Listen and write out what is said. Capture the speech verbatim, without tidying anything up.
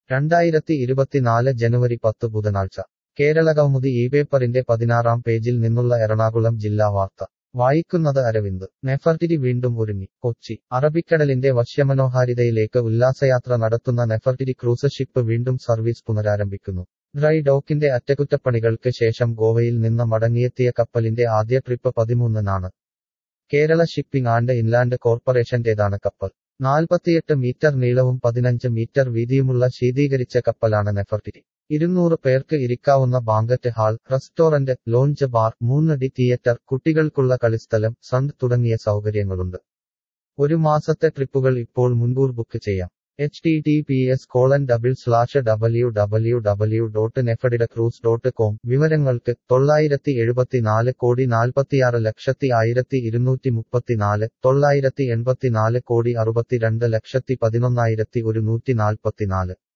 രണ്ടായിരത്തി ഇരുപത്തിനാല് ജനുവരി പത്ത് ബുധനാഴ്ച കേരളകൗമുദി ഈ പേപ്പറിന്റെ പതിനാറാം പേജിൽ നിന്നുള്ള എറണാകുളം ജില്ലാ വാർത്ത വായിക്കുന്നത് അരവിന്ദ്. നെഫർട്ടിരി വീണ്ടും ഒരുങ്ങി. കൊച്ചി. അറബിക്കടലിന്റെ വശ്യമനോഹാരിതയിലേക്ക് ഉല്ലാസയാത്ര നടത്തുന്ന നെഫർട്ടിരി ക്രൂസ് ഷിപ്പ് വീണ്ടും സർവീസ് പുനരാരംഭിക്കുന്നു. ഡ്രൈ ഡോക്കിന്റെ അറ്റകുറ്റപ്പണികൾക്ക് ശേഷം ഗോവയിൽ നിന്ന് മടങ്ങിയെത്തിയ കപ്പലിന്റെ ആദ്യ ട്രിപ്പ് പതിമൂന്നിനാണ്. കേരള ഷിപ്പിംഗ് ആൻഡ് ഇൻലാൻഡ് കോർപ്പറേഷന്റേതാണ് കപ്പൽ. നാൽപ്പത്തിയെട്ട് മീറ്റർ നീളവും പതിനഞ്ച് മീറ്റർ വീതിയുമുള്ള ശീതീകരിച്ച കപ്പലാണ് നെഫർട്ടിരി. ഇരുന്നൂറ് പേർക്ക് ഇരിക്കാവുന്ന banquet hall, restaurant, lounge bar, മൂന്ന് ഡി തിയേറ്റർ, കുട്ടികൾക്കുള്ള കളിസ്ഥലം, സണ്ട് തുടങ്ങിയ സൗകര്യങ്ങളുണ്ട്. ഒരു മാസത്തെ ട്രിപ്പുകൾ ഇപ്പോൾ മുൻകൂർ ബുക്ക് ചെയ്യാം. H T T P S colon double slash W W W dot Nefertiti cruise dot com. വിവരങ്ങൾക്ക് തൊള്ളായിരത്തി എഴുപത്തിനാല് കോടി നാൽപ്പത്തിയാറ് ലക്ഷത്തി ആയിരത്തി ഇരുന്നൂറ്റി മുപ്പത്തിനാല്, തൊള്ളായിരത്തി എൺപത്തിനാല് കോടി അറുപത്തിരണ്ട് ലക്ഷത്തി പതിനൊന്നായിരത്തി ഒരുന്നൂറ്റി നാൽപ്പത്തിനാല്.